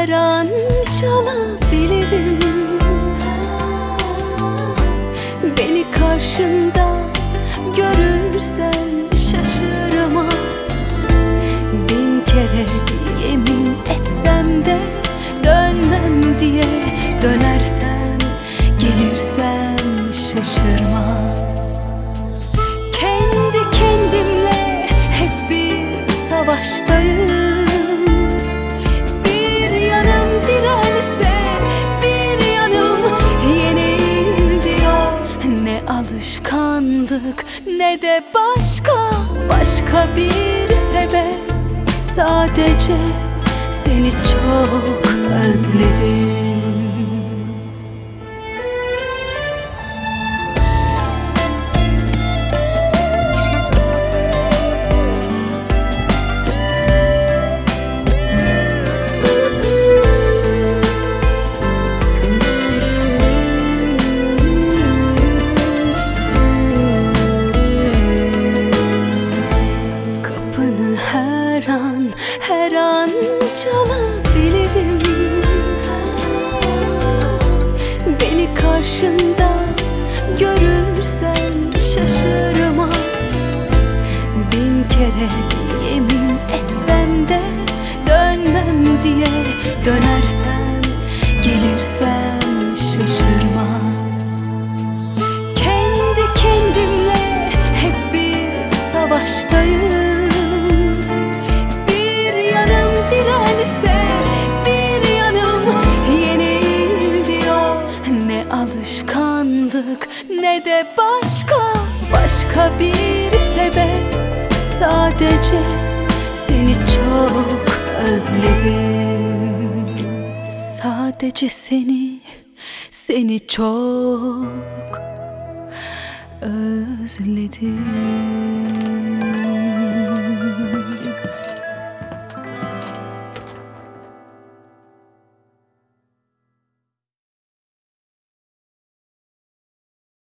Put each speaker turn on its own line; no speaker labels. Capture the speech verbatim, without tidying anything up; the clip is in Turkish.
her an çalabilirim. Beni karşında görürsen şaşırma. Bin kere yemin etsem de dönmem diye, dönersem gelirsem şaşırma. Kendi kendimle hep bir savaştayım. Bir yanım dirense, bir yanım yenil diyor. Ne alışkanlık ne de başka başka bir sebep. Sadece seni çok özledim. Kapını her an, her an çalabilirim. Beni karşında görürsen şaşırma. Bin kere yemin etsem de dönmem diye, dönersem gelirsem şaşırma. Kendi kendimle hep bir savaştayım. Alışkanlık ne de başka başka bir sebep. Sadece seni çok özledim. Sadece seni, seni çok özledim.